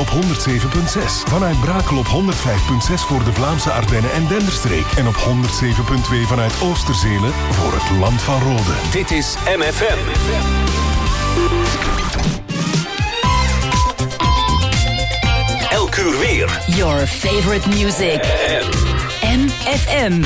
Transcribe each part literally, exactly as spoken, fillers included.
op honderd zeven punt zes. Vanuit Brakel op honderd vijf punt zes voor de Vlaamse Ardennen en Denderstreek. En op honderd zeven punt twee vanuit Oosterzelen voor het Land van Rode. Dit is M F M. Elk uur weer. Your favorite music. M F M.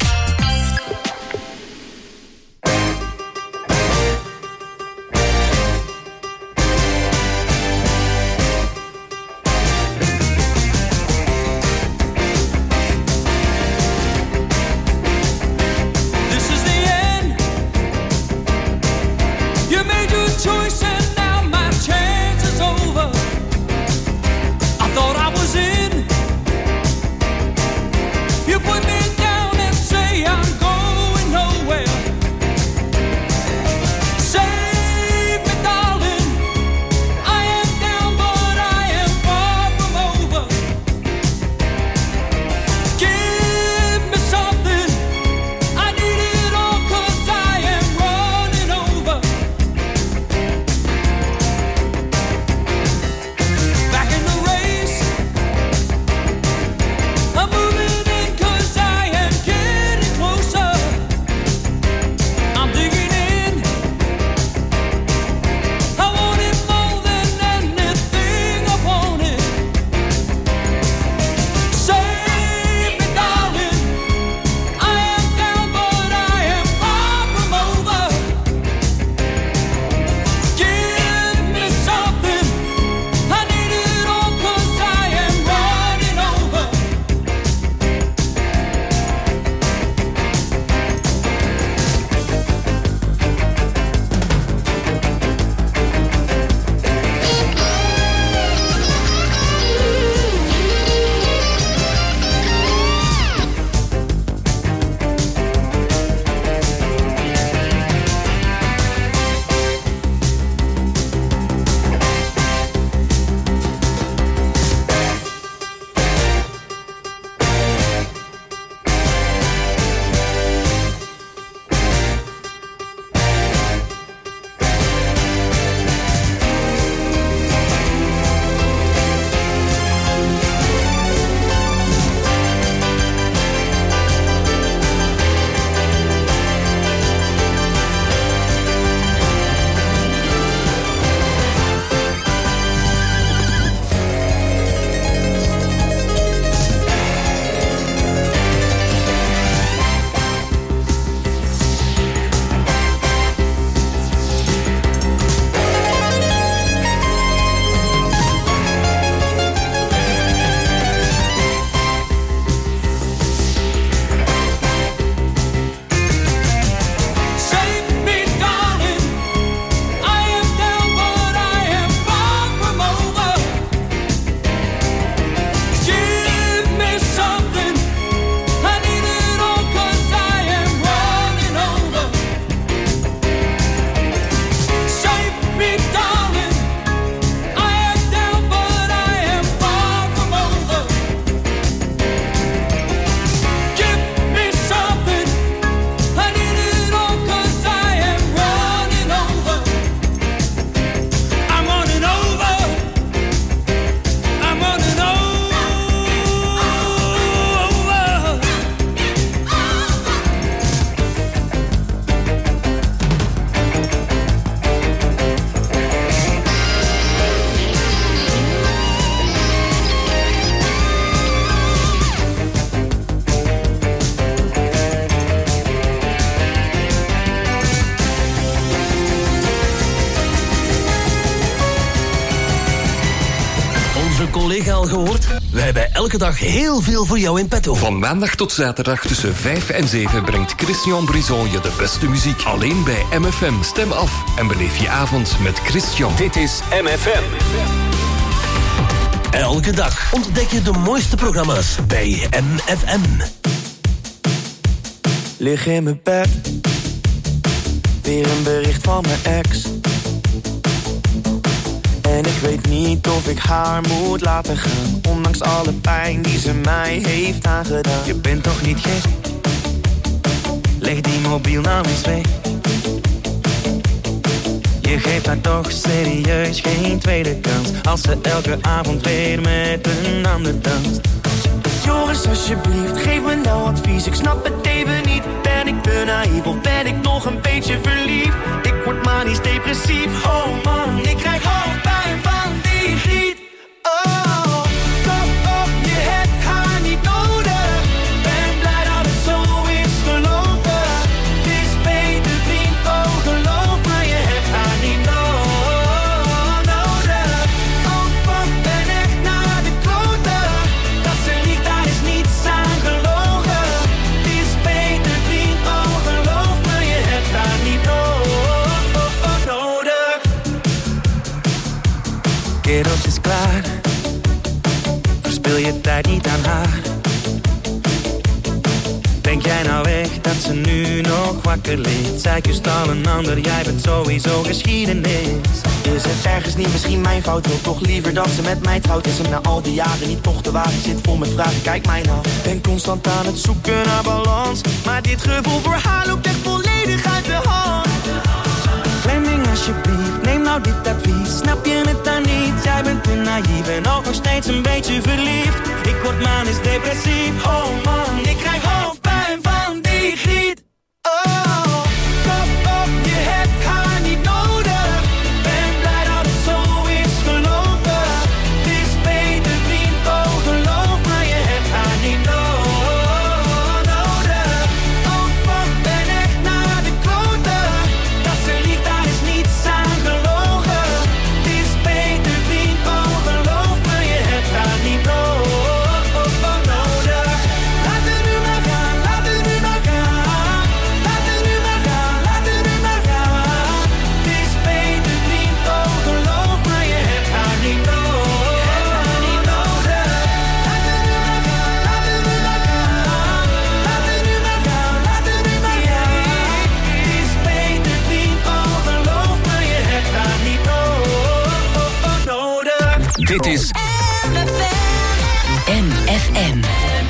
collega al gehoord? Wij hebben elke dag heel veel voor jou in petto. Van maandag tot zaterdag tussen vijf en zeven brengt Christian Brison je de beste muziek. Alleen bij M F M. Stem af en beleef je avond met Christian. Dit is M F M. Elke dag ontdek je de mooiste programma's bij M F M. Lig in mijn bed, weer een bericht van mijn ex. En ik weet niet of ik haar moet laten gaan, ondanks alle pijn die ze mij heeft aangedaan. Je bent toch niet gek? Leg die mobiel nou eens weg. Je geeft haar toch serieus geen tweede kans, als ze elke avond weer met een ander danst. Joris, alsjeblieft, geef me nou advies. Ik snap het even niet. Ben ik te naïef of ben ik nog een beetje verliefd? Ik word manisch depressief. Oh man, ik krijg hoofdpijn van die griet. Oh, klap op, je hebt haar niet nodig. Ben blij dat het zo is gelopen. Het is beter vriend, oh geloof me, je hebt haar niet no- nodig. Oh fuck, ben echt naar de kloten. Dat ze liegt, daar is niets aan gelogen. Het is beter vriend, oh geloof me, je hebt haar niet no- nodig. Kerels is klaar, verspil je tijd niet aan haar. Denk jij nou echt dat ze nu nog wakker ligt? Zij kust al een ander, jij bent sowieso geschiedenis. Is het ergens niet misschien mijn fout? Wil toch liever dat ze met mij trouwt? Is hem na al die jaren niet toch te wagen? Zit vol met vragen, kijk mij nou. Ben constant aan het zoeken naar balans, maar dit gevoel voor haar loopt echt volledig uit de hand. Fleming, alsjeblieft, neem nou dit advies. Snap je het dan niet? Jij bent te naïef en ook nog steeds een beetje verliefd. Ik word manisch depressief. Oh man, ik krijg hoofdpijn van die griet. Oh, klap op, je hebt haar niet nodig. Ben blij dat het zo is gelopen. Het is beter vriend, oh geloof me, je hebt haar niet no- nodig. Oh fuck, ben echt naar de kloten. Dat ze liegt, daar is niets aan gelogen. Het is beter vriend, oh geloof me, je hebt haar niet no- nodig. Laat het nu maar gaan, laat het nu maar gaan. Laat het nu maar gaan, laat het nu maar gaan. Het is beter vriend, oh geloof me, je hebt haar niet no- niet nodig. Laat het nu maar gaan, laat het nu maar gaan. Laat het nu maar gaan, laat het nu maar gaan. Het is beter vriend, oh geloof me, je hebt haar niet no- nodig. Dit is M F M.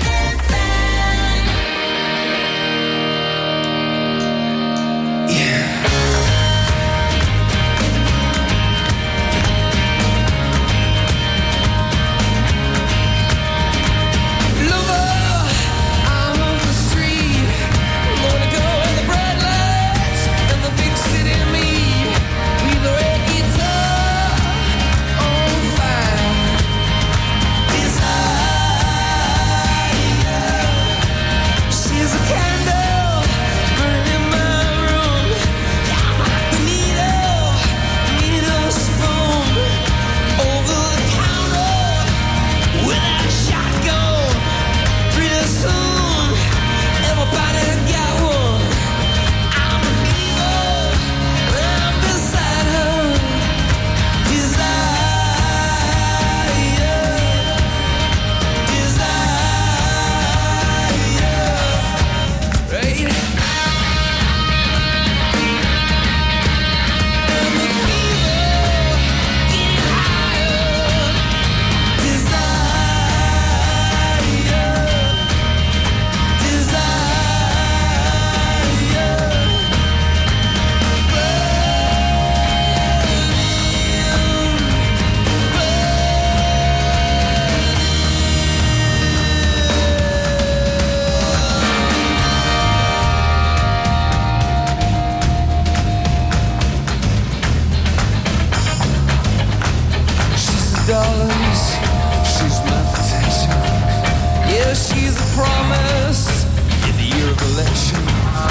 dollars, she's my protection. Yeah, she's a promise in the year of election.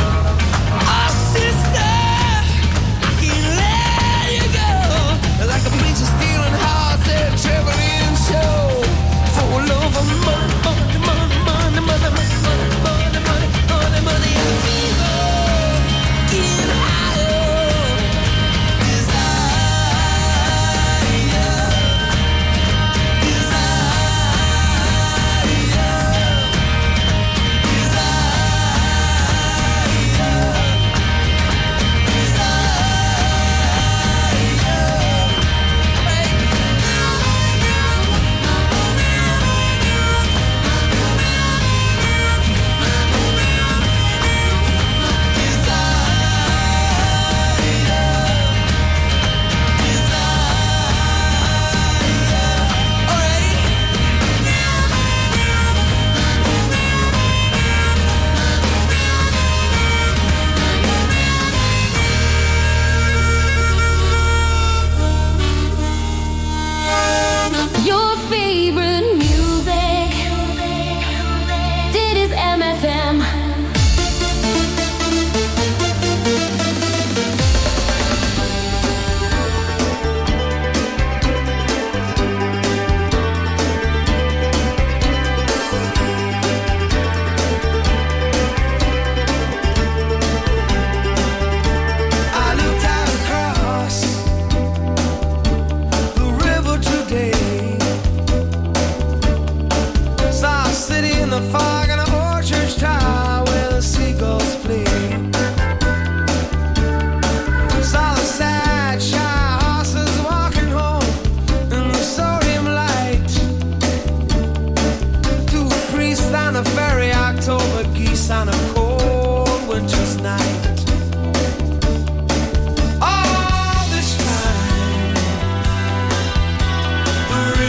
Oh, sister, I can't let you go. Like a preacher stealing hearts at a traveling show. For love of money, money, money, money, money, money, money, money, money, money, money, and people get higher. Desire, desire.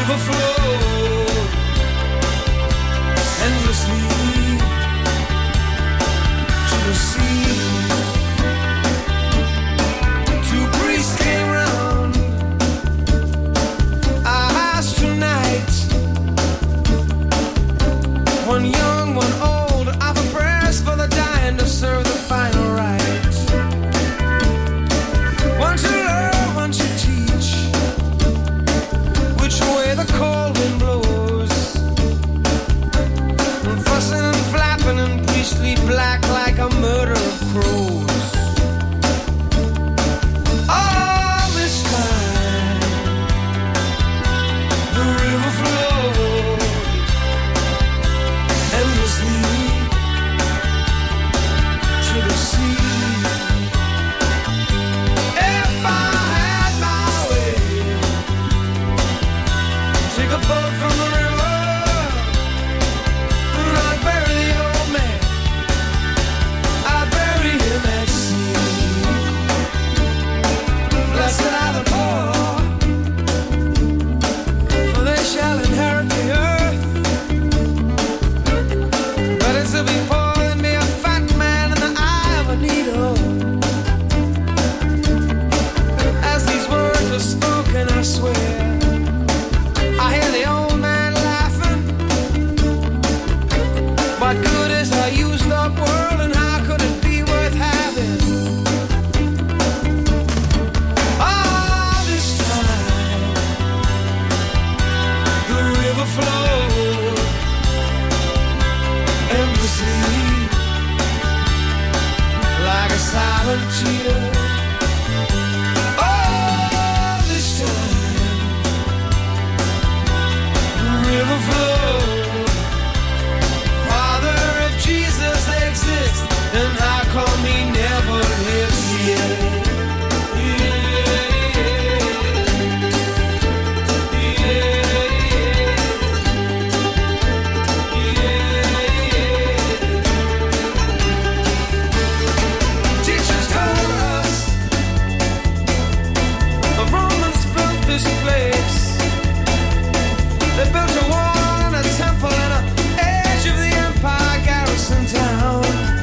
river flowed endlessly to the sea. Two priests came round our house tonight. One young, one old, offer prayers for the dying to serve the final rite. One to learn, one to teach which way the cold wind blows, and fussing and flapping in priestly black like a murder of crows. All this time the river flowed endlessly to the sea. If I had my way, take a boat from the river and I'd bury the old man. I'd bury him at sea. Blessed are the poor, for they shall inherit the earth. Better to be poor than be a fat man in the eye of a needle. As these words were spoken, I swear, I hear the old man laughing. What good is a used up world, and how could it be worth having? All this time the river flowed endlessly like a silent tear. All this time the river flowed. Father, if Jesus exists, then how come he never lives here? Teachers told us the Romans built this place. They built a wall and a temple and a edge of the empire garrison town.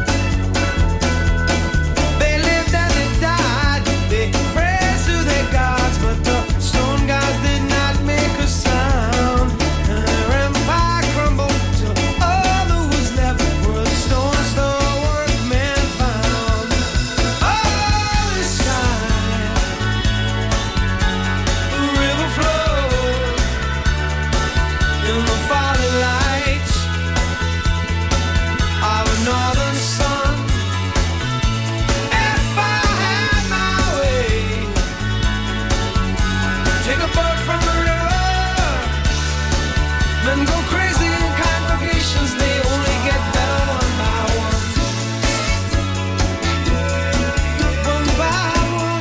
They lived and they died. They prayed to their gods, but the stone gods did not make a sound. And their empire crumbled till all that was left were the stones the workmen found. All this time the river flowed in the falling light of a northern sun. If I had my way, take a boat from the river, men go crazy in congregations, they only get better one by one. One by one,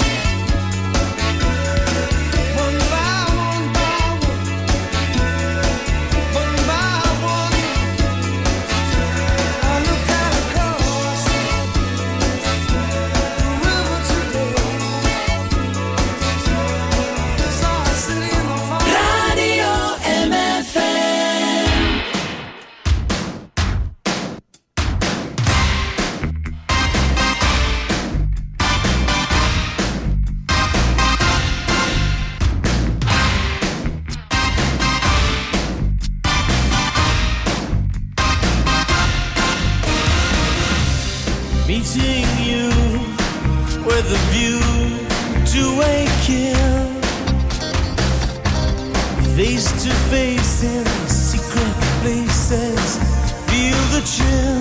one by one by one. One by one, I looked out across the river today. Saw a city in the fog. Radio M F M. Meeting you with a view to a kill, face to face in secret places, feel the chill.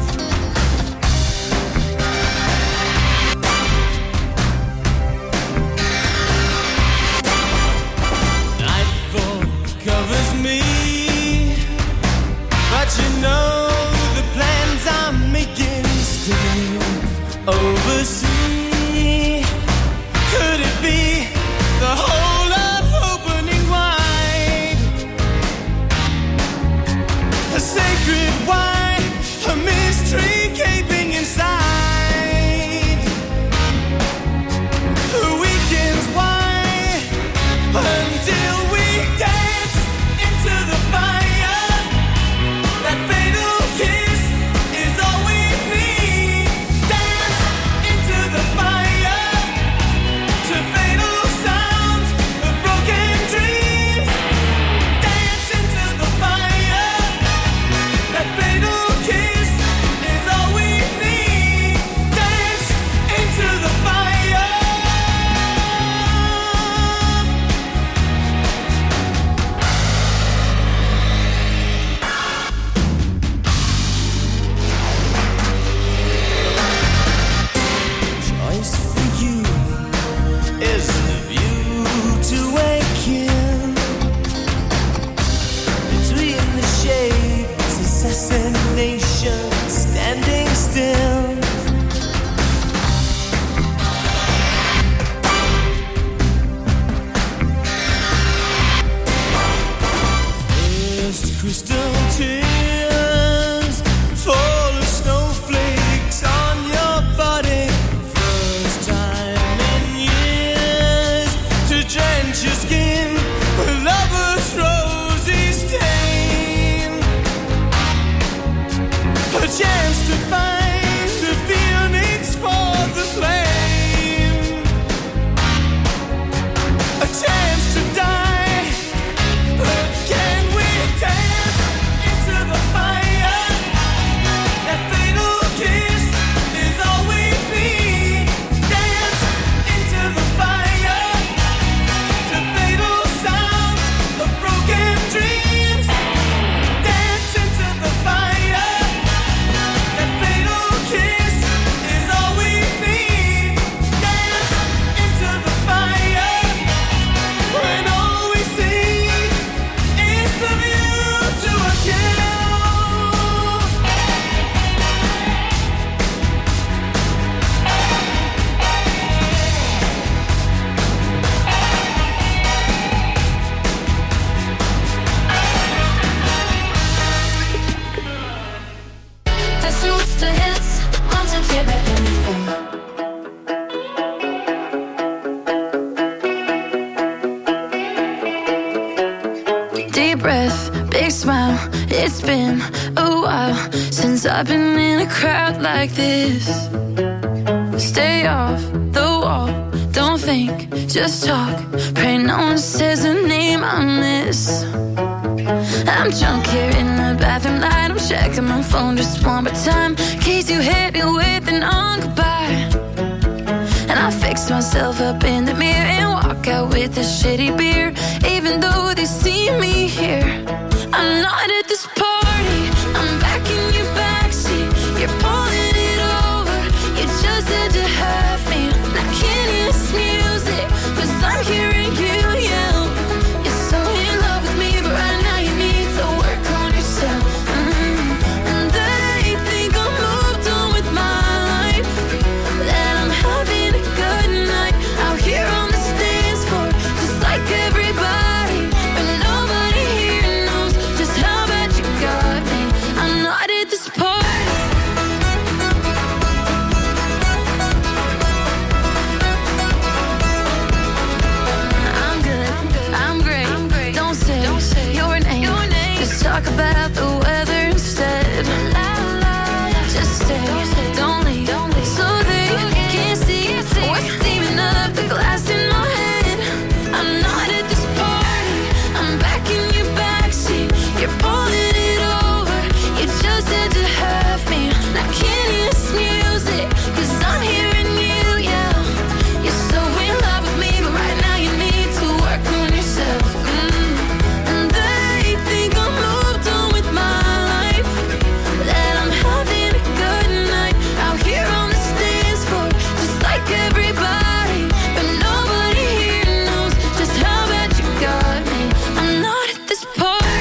Nightfall covers me, but you know the plans I'm making still oversee. Could it be the whole of opening wide? A sacred wine, a mystery gaping inside. The weekend's wine until we dance. crystal tears fall as snowflakes on your body. First time in years to drench your skin with lover's rosy stain. A chance to find the phoenix for the flame. A chance to die, but can we dance into the fire? That fatal kiss is all we need. Dance into the fire, to fatal sounds of broken dreams. Dance into the fire. That fatal kiss is all we need. Dance into the fire, when all we see is the view to a kill. Das sind unsere Hits und sind hier bei M F M. Deep breath, big smile. It's been a while since I've been in a crowd like this. Stay off the wall, don't think, just talk. Pray no one says a name I miss. I'm drunk here in the bathroom light. I'm checking my phone just one more time, in case you hit me with an on goodbye. And I fix myself up in the mirror and walk out with a shitty beer. Even though they see me here, I'm not at this party. I'm back in your backseat. You're pulling it over. You just had to have me. I can't hear this music, 'cause I'm hearing you yell. You're so in love with me, but right now you need to work on yourself. Mm. And they think I'm moved on with my life, that I'm having a good night out here on the dance floor, just like everybody. But nobody here knows just how bad you got me. I'm not at this party. I'm good, I'm great. Don't say your name. Just talk about the weather instead. Just stay, don't leave, so they can't see what's steaming up the glass in my head. I'm not at this party. I'm back in your backseat. You're pulling it over. You just had to have me. I can't hear this music, 'cause I'm hearing you yell. You're so in love with me, but right now you need to work on yourself. Mm. And they think I'm moved on with my life, that I'm having a good night out here on the dance floor, just like everybody. But nobody here knows just how bad you got me. I'm not at this party.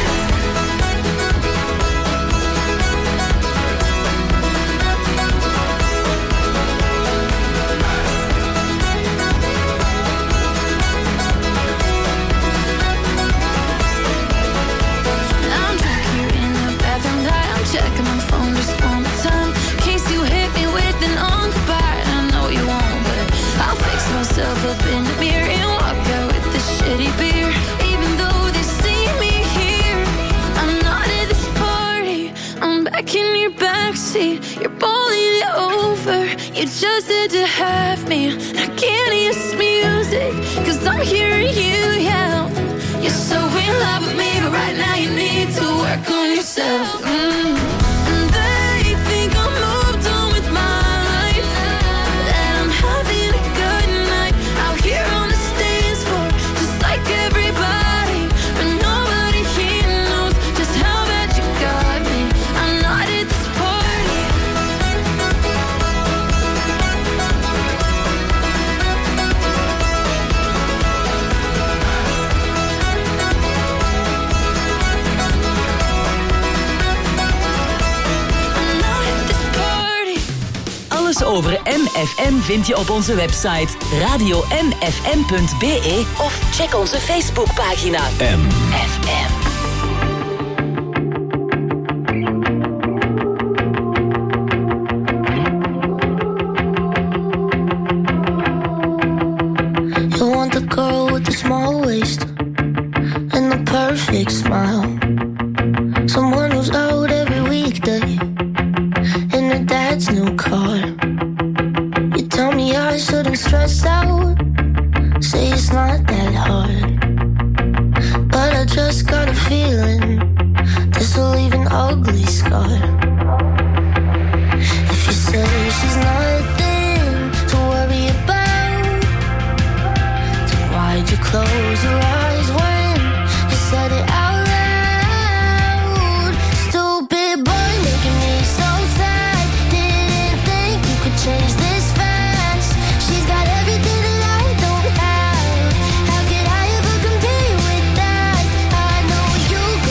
I'm drunk here in the bathroom light. I'm checking my phone just one more time, in case you hit me with an on goodbye. I know you won't, but I'll fix myself up in the mirror and walk out with this shitty beer. Even though they see me here, I'm not at this party. I'm back in your backseat. You're pulling it over. You just had to have me. I can't hear this music, 'cause I'm hearing you yell. You're so in love with me, but right now you need to work on yourself. Mm. And they think I'm moved on with my life, that I'm having a good night out here on the dance floor, just like everybody. But nobody here knows just how bad you got me. I'm not at this party. Alles over M F M vind je op onze website radio m f m punt b e of check onze Facebookpagina M F M. smile. Someone who's out every weekday in her dad's new car. You tell me I shouldn't stress out, say it's not that hard. But I just got a feeling this will leave an ugly scar. If you say she's nothing to worry about, then why'd you close your eyes when you said it out loud? Stupid boy making me so sad. Didn't think you could change this fast. She's got everything that I don't have. How could I ever compete with that? I know you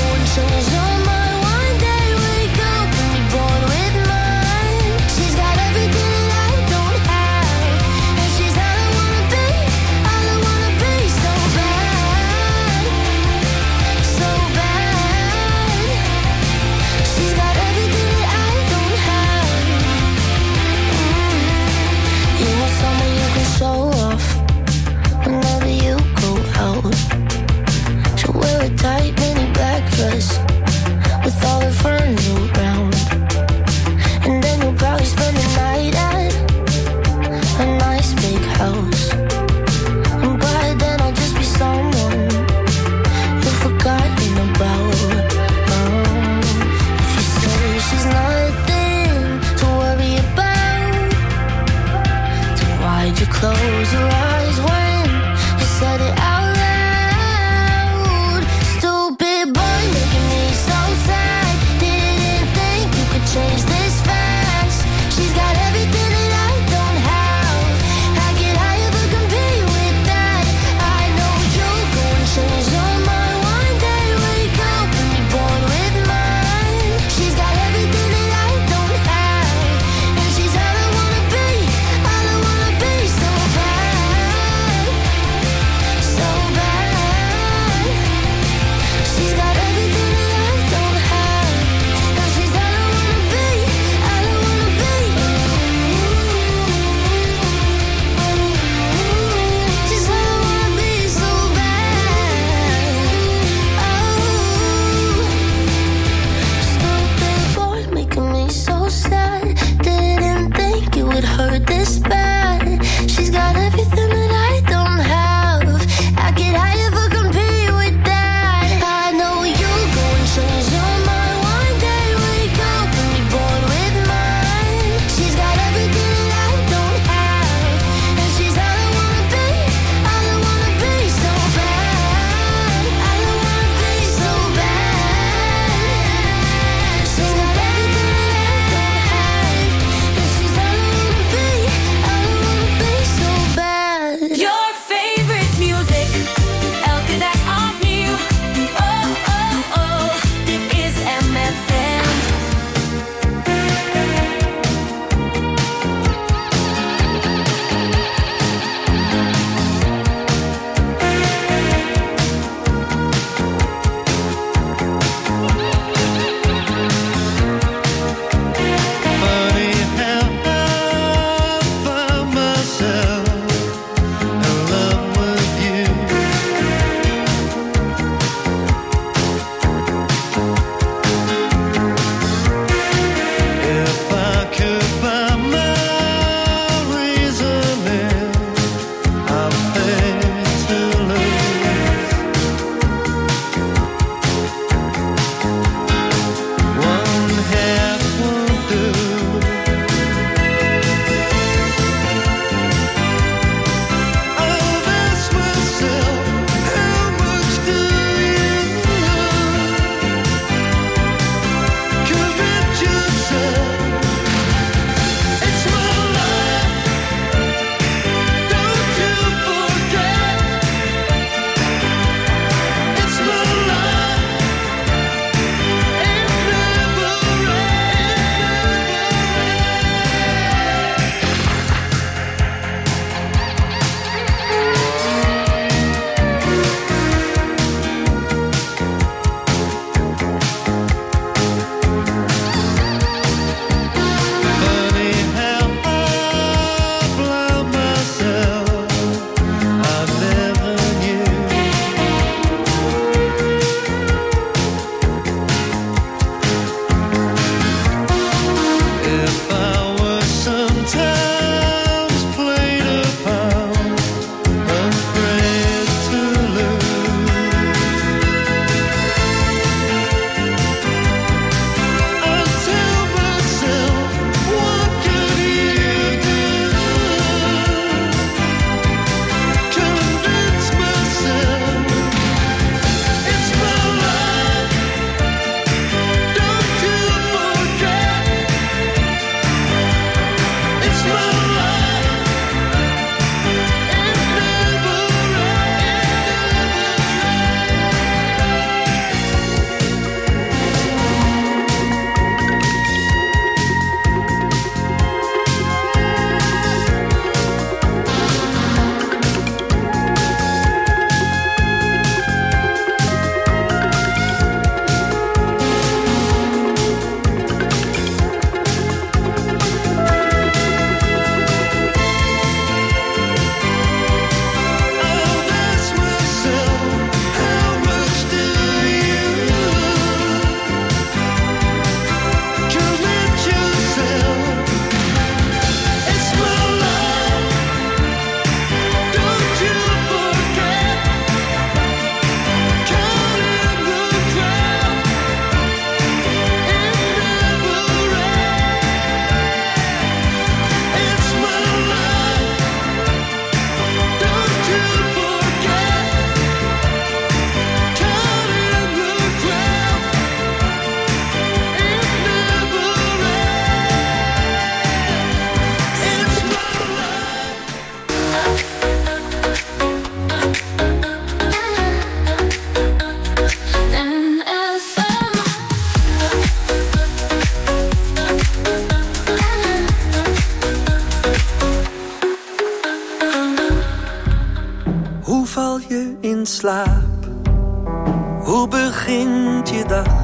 slaap. Hoe begint je dag?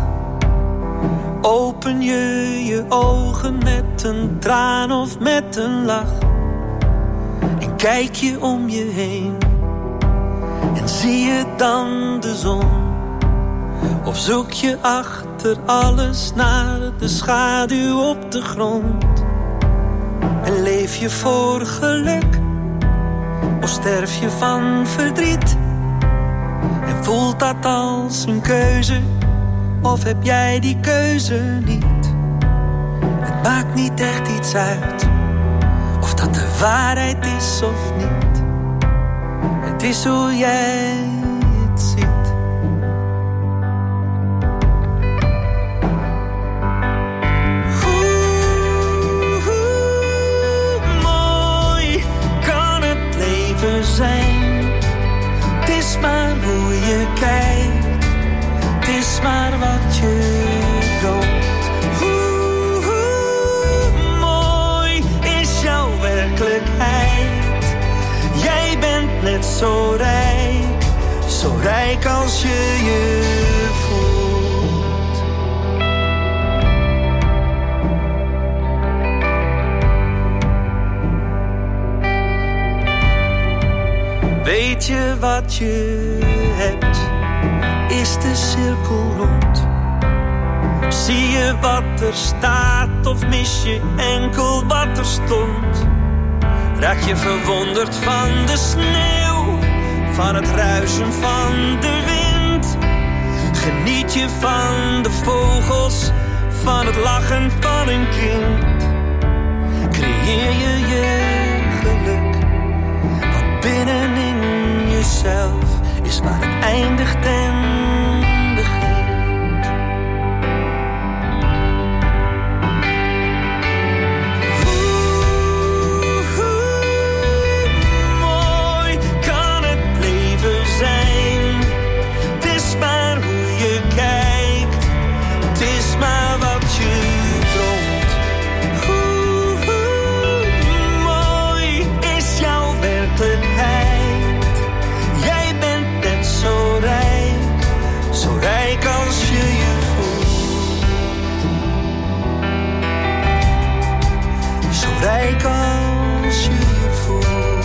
Open je je ogen met een traan of met een lach? En kijk je om je heen en zie je dan de zon? Of zoek je achter alles naar de schaduw op de grond? En leef je voor geluk? Of sterf je van verdriet? En voelt dat als een keuze? Of heb jij die keuze niet? Het maakt niet echt iets uit of dat de waarheid is of niet. Het is hoe jij het ziet. Hoe, hoe mooi kan het leven zijn? Het is maar hoe je kijkt. Het is maar wat je droomt. Hoe, hoe mooi is jouw werkelijkheid? Jij bent net zo rijk, zo rijk als je je voelt. Weet je wat je hebt? Is de cirkel rond? Zie je wat er staat of mis je enkel wat er stond? Raak je verwonderd van de sneeuw, van het ruisen van de wind? Geniet je van de vogels, van het lachen van een kind? Creëer je je geluk, wat binnenin jezelf is waar het eindigt en begint. Hoe, hoe mooi kan het leven zijn? Het is maar hoe je kijkt, het is maar wat je droomt. Hoe, hoe mooi is jouw werkelijkheid? Zo rijk, zo rijk als je je voelt. Zo rijk als je je voelt.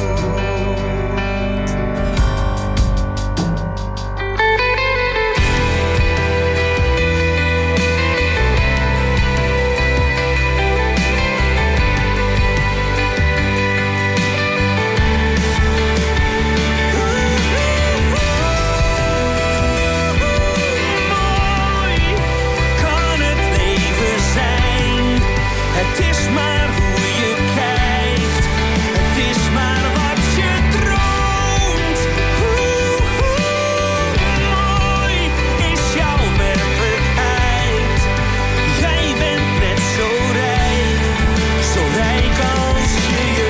Het is maar hoe je kijkt, het is maar wat je droomt. Hoe, hoe mooi is jouw werkelijkheid? Jij bent net zo rijk, zo rijk als je je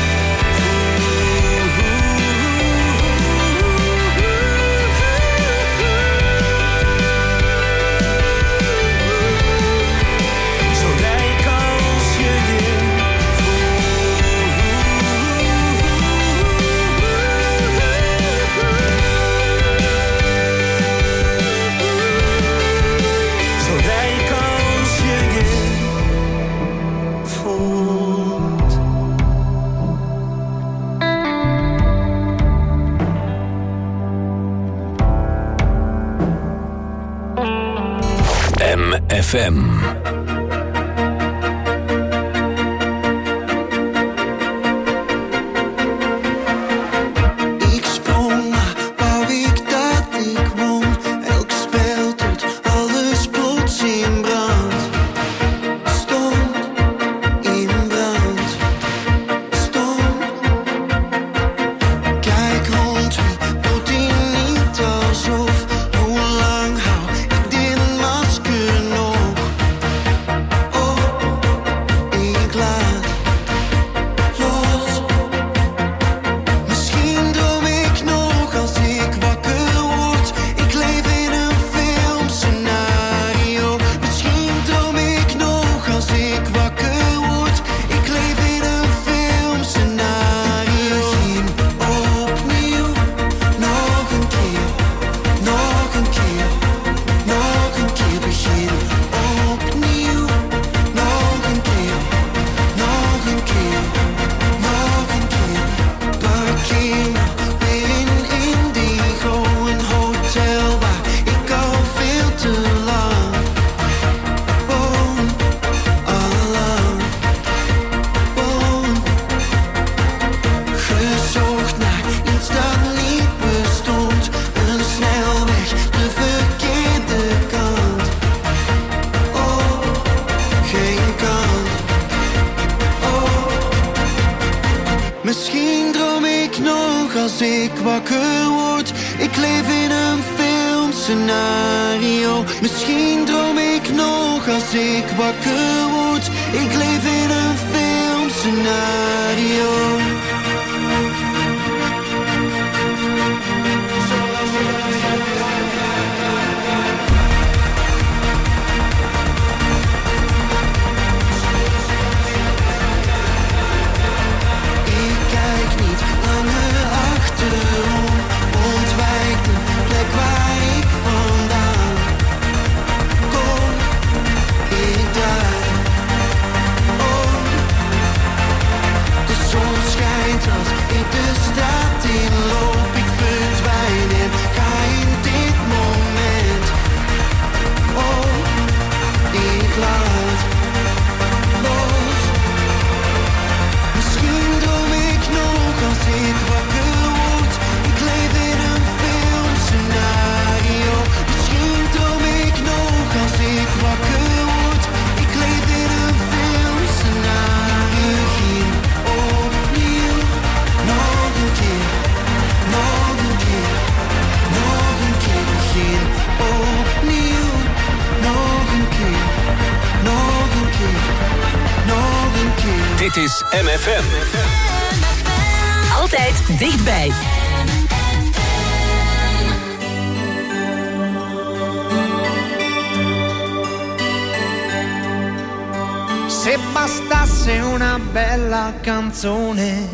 F M. Hoe lang hou ik dit masker nog? als ik wakker word. Ik leef in een filmscenario. Misschien droom ik nog als ik wakker word. Ik leef in een filmscenario. Dit is M F M. Altijd dichtbij. Se bastasse una bella canzone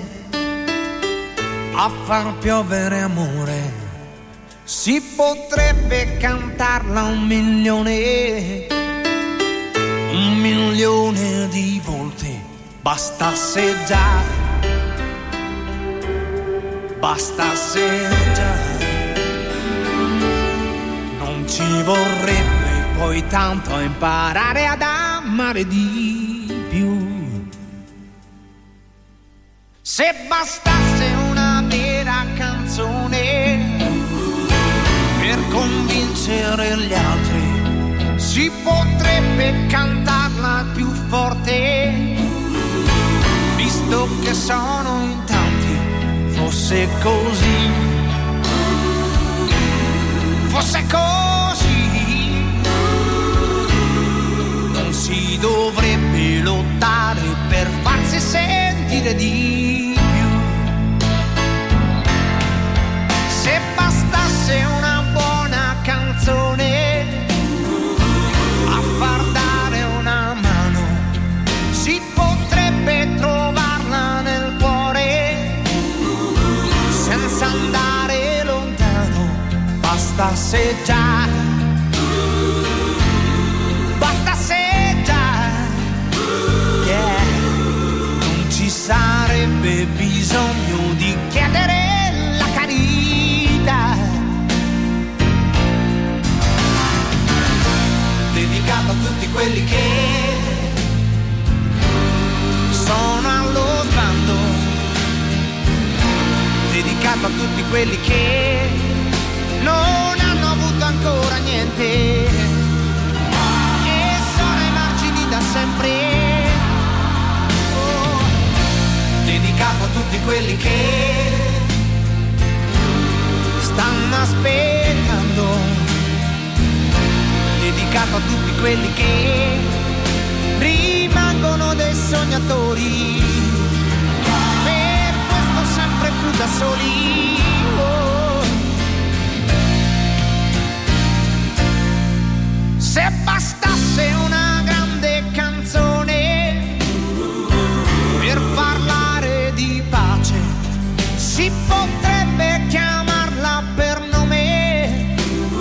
a far piovere amore, si potrebbe cantarla un milione, un milione di volte. Bastasse già, bastasse già, non ci vorrebbe poi tanto imparare ad amare di più. Se bastasse una vera canzone per convincere gli altri, si potrebbe cantarla più forte. Visto che sono in tanti, fosse così, fosse così, non si dovrebbe lottare per farsi sentire di più. Se bastasse una buona canzone a far dare una mano, si potrebbe trovarla nel cuore senza andare lontano. Bastasse già, bastasse già, yeah. Non ci sarebbe bisogno di chiedere la carità. Dedicato a tutti quelli che sono allo sbando, dedicato a tutti quelli che non hanno avuto ancora niente e sono ai margini da sempre. Oh, dedicato a tutti quelli che stanno aspettando, dedicato a tutti quelli che rimangono dei sognatori, per questo sempre più da soli. Oh. Se bastasse una grande canzone per parlare di pace, si potrebbe chiamarla per nome,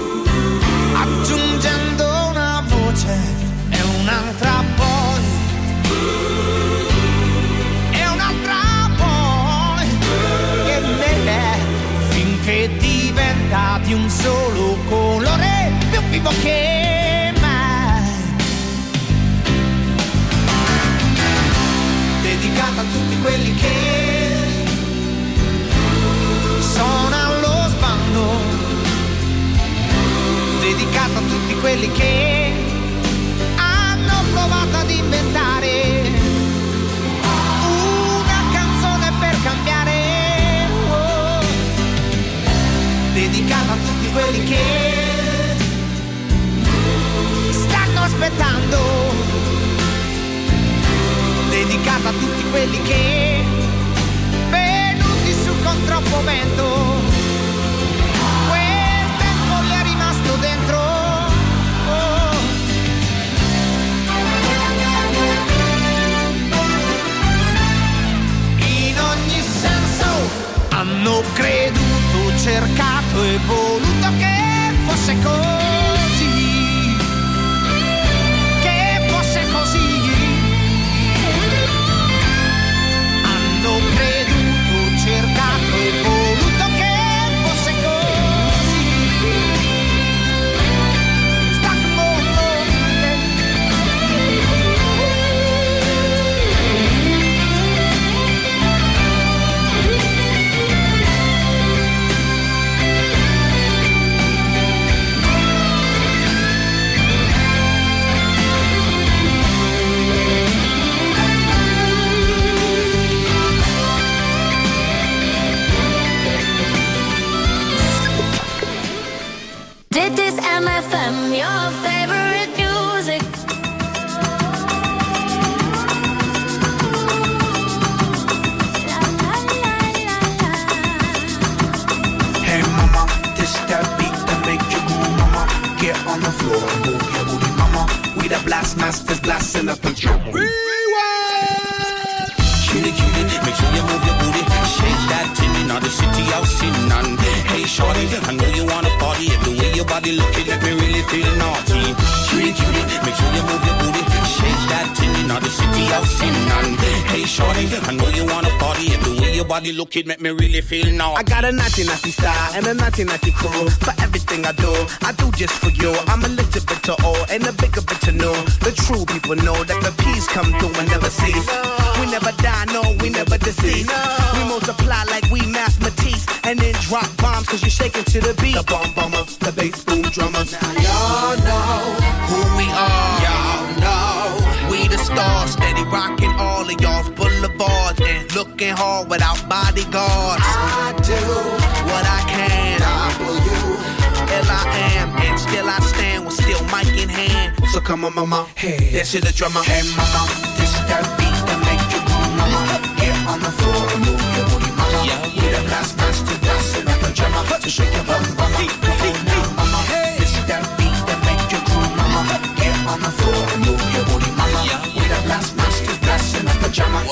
aggiungendo una voce e un'altra poi, e un'altra poi, e me, finché diventa di un solo colore, più vivo che mai. Dedicata a tutti quelli che sono allo sbando, dedicato a tutti quelli che hanno provato ad inventare una canzone per cambiare. Oh. quelli che stanno aspettando, dedicata a tutti quelli che venuti su con troppo vento, quel tempo gli è rimasto dentro. Oh. In ogni senso hanno creduto, cercato e voluto che fosse così, che fosse così. Hanno creduto, cercato e voluto che fosse così. Dit is M F M, your favorite music. Hey mama, this that beat that make you move, mama. Get on the floor and move your booty, mama. We the blast masters blasting up the drum. Rewind! Cutie, cutie, make sure you move your booty. Shake that tin in the city out sin on. Hey shorty, I know you wanna party. The way your body looking make me really feel naughty. Cutie, cutie, make sure you move your booty. Shake that tin in the city out sin on. Hey shorty, I know you wanna party. The way your body looking make me really feel naughty. I got a naughty naughty style and a naughty naughty crew. For everything I do, I do just for you. I'm a little bit to old and a bigger bit to know. The true people know that the peace come through and never cease. We never die, no, we never decease. We multiply like we Math Matisse and then drop bombs cause you're shaking to the beat. The bomb bombers, the bass boom drummers. Now y'all know who we are. Y'all know we the stars, steady rocking all of y'all's boulevards and looking hard without bodyguards. I do what I can. W L I am and still I stand with still mic in hand. So come on, mama, hey, this is the drummer. Hey, mama, this that beat that make you move, mama. Get on the floor and move your booty, mama. Yeah, yeah. We the blast masters blasting up the drummer. So shake your bum, mama. Come on now, mama. Hey. This that beat that make you groove, mama. Get on the floor and move your booty, mama. Yeah, yeah. We the blast masters blasting up the drummer.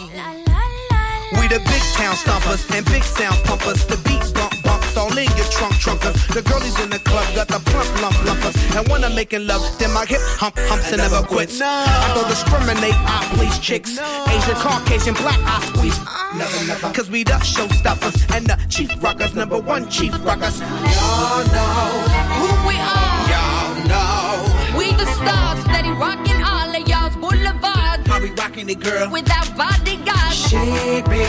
We the big town stompers and big sound pumpers. The beat bump bumps all in your trunk trunkers. The girlies in the club got the plump lump lumpers. And when I'm making love, then my hip hump humps and never quits. No. I don't discriminate, I please chicks. No. Asian, Caucasian, black, I squeeze. Never, never. Cause we the showstoppers and the chief rockers, number one chief rockers. Y'all know who we are. Y'all know we the stars, steady rocking all of y'all's boulevards. How we rocking it, girl? Without bodyguards. She be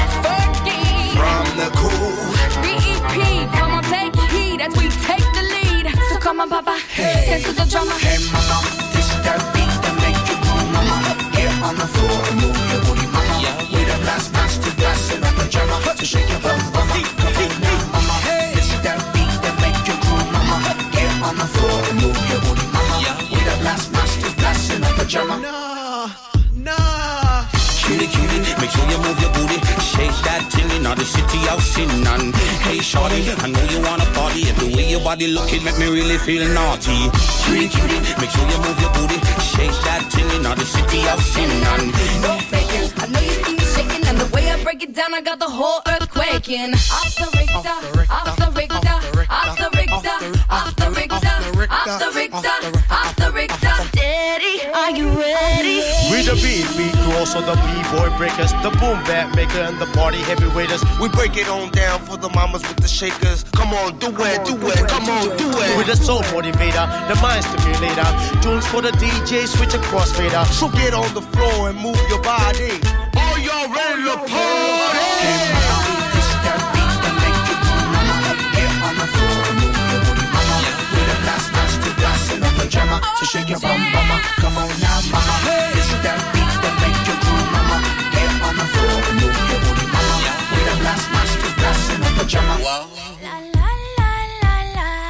Fergie from the cool B E P. Come on, take heed as we take the lead. So come on, papa, hey, dance to the drummer. Hey, mama, this that beat that make you move, mama. Get on the floor and move your booty, mama. Yeah, yeah. We the blast masters blasting up the drummer. So shake your bum, mama. Come on now, mama. Hey. This that beat that make you groove, mama. Get on the floor and move your booty, mama. Yeah, yeah. We the blast masters blasting up the drummer. No, no. Cutie, cutie, make sure you move your booty. Shake that thing in the city out sin on. Hey shorty, I know you wanna party. The way your body looking make me really feel naughty. Cutie, cutie, make sure you move your booty. Shake that thing in the city out sin on. No faking, I know you see me shaking. And the way I break it down, I got the whole earth quaking. Off the Richter, off the Richter, off the Richter, off the Richter, off the Richter, off the Richter. Steady, are you ready? We the beat, beat crew, also the b-boy breakers, the boom bap maker and the party heavyweighters. We break it on down for the mamas with the shakers. Come on, do it, do it, come on, do it. With the soul motivator, the mind stimulator. Tunes for the D J, switch across fader. So get on the floor and move your body. All y'all ready to party? Hey, mama, this that beat that make you move, mama. Get on the floor and move your booty, mama. We the blast masters blasting up the drummer. So shake your bum, mama. Come on now, mama. This that beat that make you groove, mama. Get on the floor and move your booty, mama. We the blast masters blasting up the drummer. La la la la la.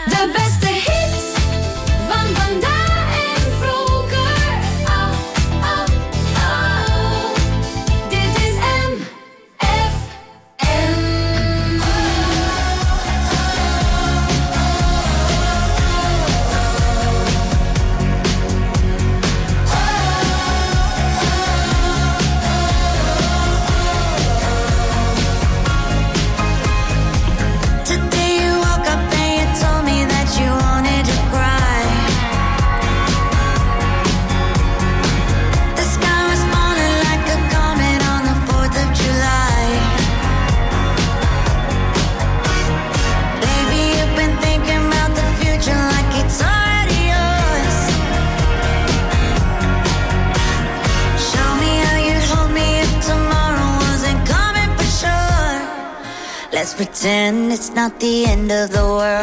Let's pretend it's not the end of the world.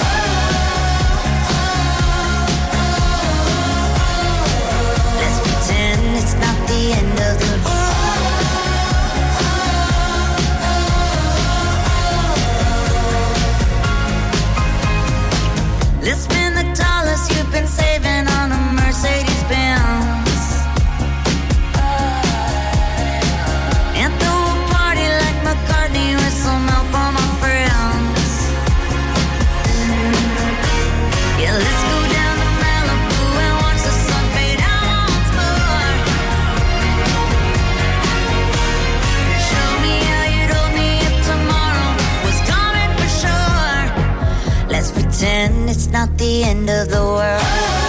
Let's pretend it's not the end of the world. Let's spend the dollars you've been saving on a Mercedes Benz. With some help from my friends. Yeah, let's go down to Malibu and watch the sun fade out once more. Show me how you'd hold me if tomorrow was coming for sure. Let's pretend it's not the end of the world.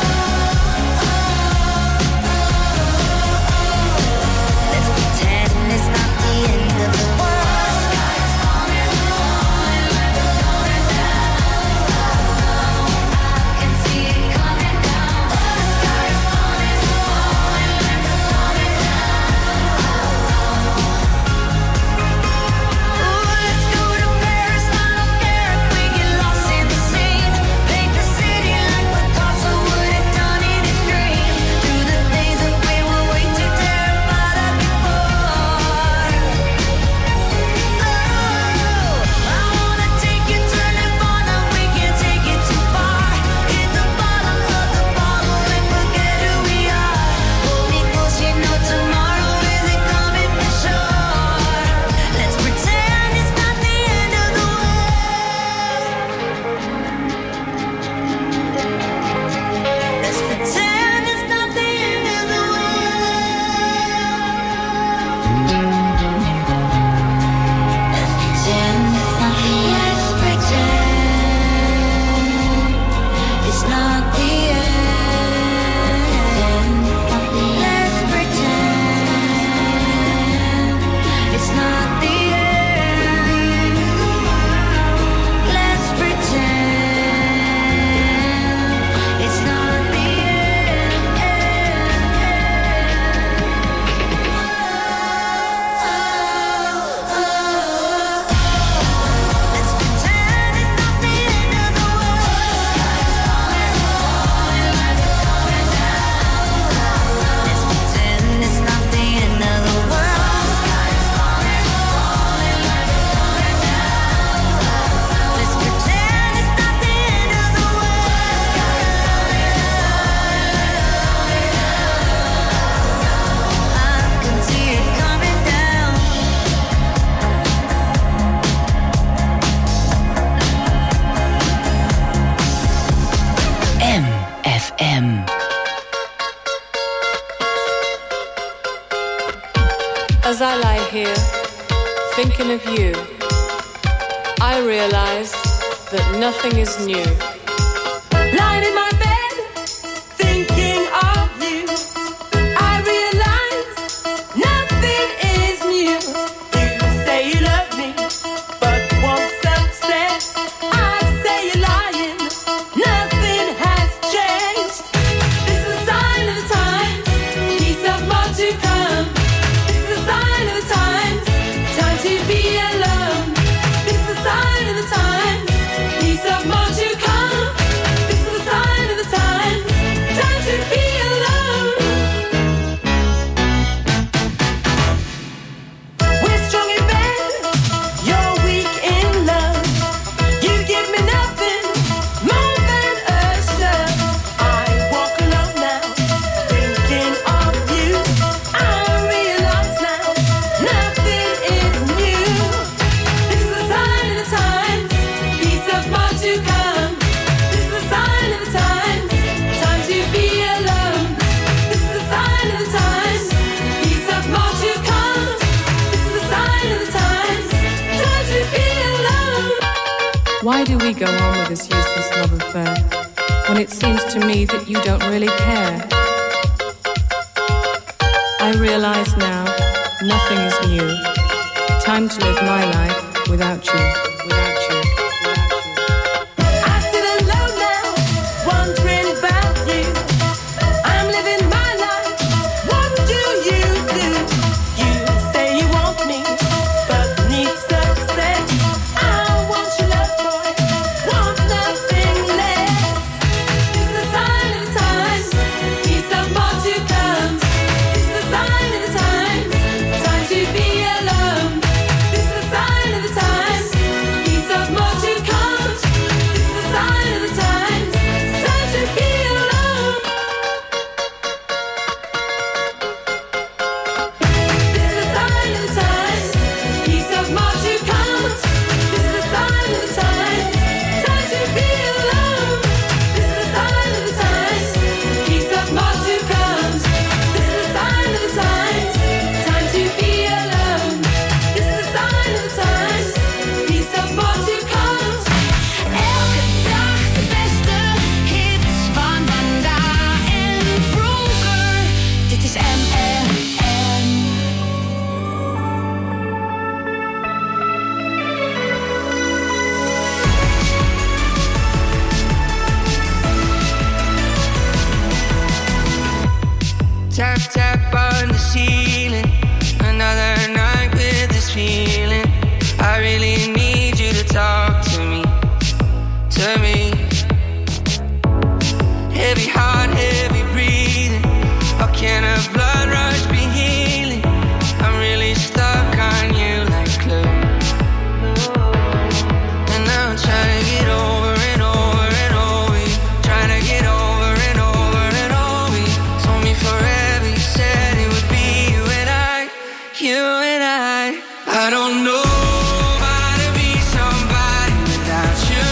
Let's pretend it's not the end of the world. As I lie here, thinking of you, I realize that nothing is new. Lying in my bed, thinking of you, I realize nothing is new. You say you love me, but won't success. I say you're lying, nothing has changed. This is a sign of the times, peace of more to come. This is a sign of the times, time to be alone. This is a sign of the times, peace of more to come. This is a sign of the times, time to be alone. We're strong in bed, you're weak in love. You give me nothing more than a shove. I walk alone now, thinking of you. I realize now, nothing is new. This is a sign of the times, peace of more to come. This is a sign of the times, time to be alone. This is a sign of the times, peace of more to come. This is a sign of the times, time to be alone. Why do we go on with this useless love affair when it seems to me that you don't really care? I realize now nothing is new. Time to live my life without you, without you. I sit alone now, wondering about you. I'm living my life, what do you do? You say you want me, but need success. I ceiling. Another night with this feeling. I really need you to talk to me, to me. Heavy heart, heavy breathing. How can a blood rush be healing? I'm really stuck on you like glue. And now I'm trying to get over and over and over you. Trying to get over and over and over you. Told me forever, you said it would be you and I. You and I. I don't know how to be somebody without you.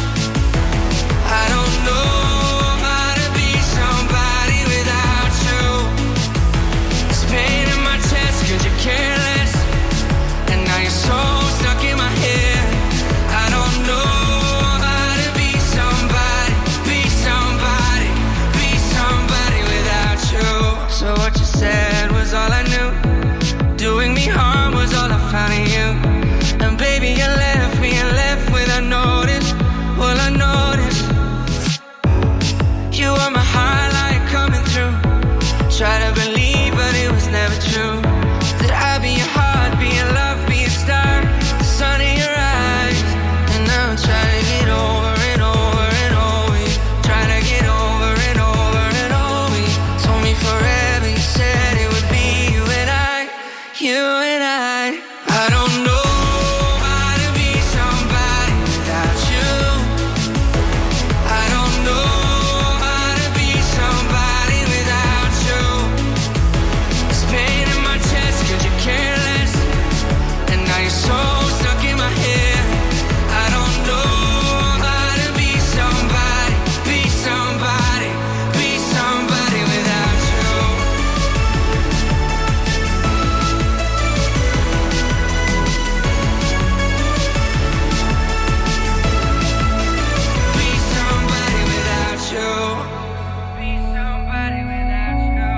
I don't know how to be somebody without you. This pain in my chest 'cause you're careless, and now you're so stuck in my head. I don't know how to be somebody, be somebody, be somebody without you. So what you said was all I knew. Doing me harm was all I found in you. And baby, you left me and left without notice. Well, I noticed you were my highlight coming through. Try to believe, but it was never true. That I'd be your heart, be your love, be a star, the sun in your eyes. And now I'm trying to get over and over and over you. Trying to get over and over and over you. Told me forever, you said it would be you and I. You and I. I don't know how to be somebody without you. I don't know how to be somebody without you. This pain in my chest 'cause you're careless, and now you're so stuck in my head. I don't know how to be somebody, be somebody, be somebody without you. Be somebody without you. Be somebody without you.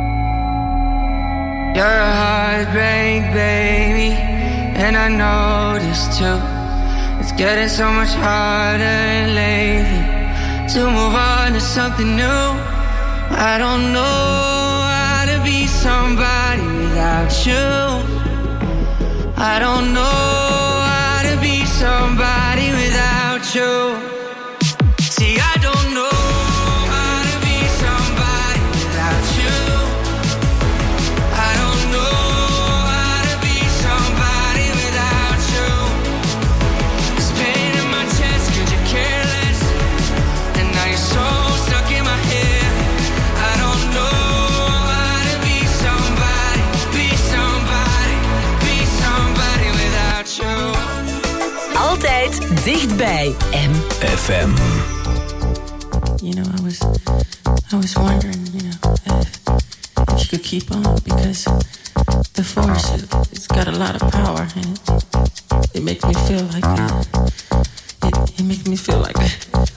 You're a heartbreak, baby, and I noticed too. It's getting so much harder lately to move on to something new. I don't know how to be somebody without you. I don't know how to be somebody without you. See, I don't know how to be somebody without you. I don't know how to be somebody without you. This pain in my chest 'cause you're careless, and now you're so stuck in my head. I don't know how to be somebody, be somebody, be somebody without you. Altijd dichtbij M F M. You know, I was, I was wondering, you know, if, if you could keep on, because the force, it, it's got a lot of power, and it, it makes me feel like, it, it, it makes me feel like